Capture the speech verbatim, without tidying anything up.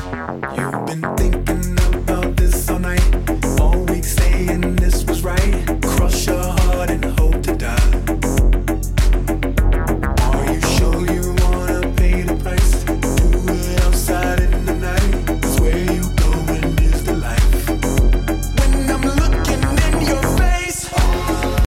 You've been thinking about this all night, all week saying this was right.